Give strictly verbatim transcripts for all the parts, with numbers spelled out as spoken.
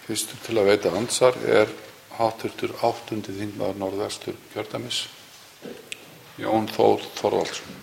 Fyrstur til að veita andsvar er háttvirtur áttundi þingmaður Norðvestur kjördæmis, Jón Þór Þorvaldsson.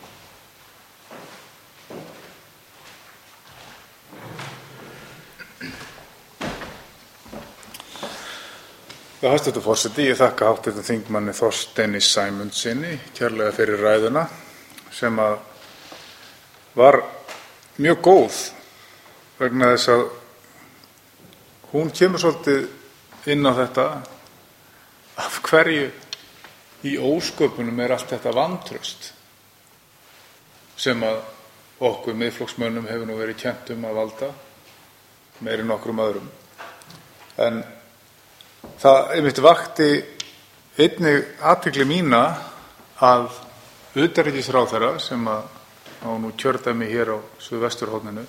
Hæstvirtur forseti, ég þakka háttvirtum þingmanni Þorsteini Sæmundssyni kærlega fyrir ræðuna sem að var mjög góð vegna þess að hún kemur svolítið inn á þetta af hverju í ósköpunum er allt þetta vantraust sem að okkur Miðflokksmönnum hefur nú verið kennt um að valda meira en nokkrum öðrum. En það einmitt vakti einnig athygli mína að utanríkisráðherra sem að á nú kjördæmi hér á suðvesturhorninu,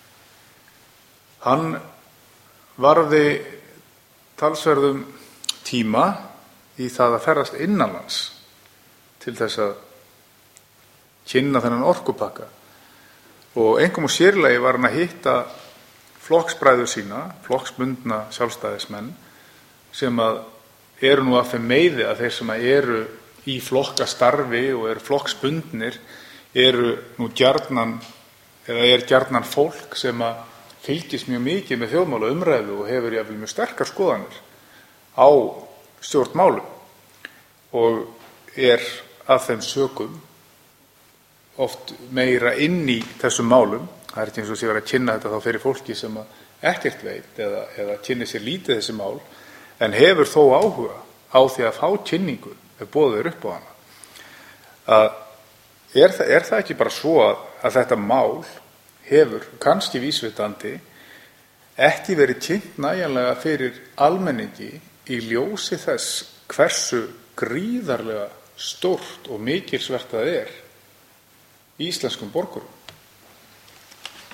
hann varði talsverðum tíma í það að ferðast innanlands til þess að kynna þennan orkupakka og einkum og sérlega var hann að hitta flokksbræður sína, flokksbundna sjálfstæðismenn sem að eru nú af þeim meiði að þeir sem að eru í flokkastarfi og eru flokksbundnir eru nú gjarnan eða er gjarnan fólk sem að fylgist mjög mikið með þjóðmála umræðu og hefur jafnvel mjög sterkar skoðanir á stjórnmálum og er af þeim sökum oft meira inn í þessum málum. Það er ekki eins og sé verið að kynna þetta þá fyrir fólki sem að ekkert veit eða, eða kynni sér lítið þessi mál en hefur þó áhuga á því að fá kynningu ef boðið er upp á hana. Að er, það, er það ekki bara svo að, að þetta mál hefur kannski vísvitandi ekki verið kynnt nægjanlega fyrir almenningi í ljósi þess hversu gríðarlega stórt og mikilsvert það er íslenskum borgurum.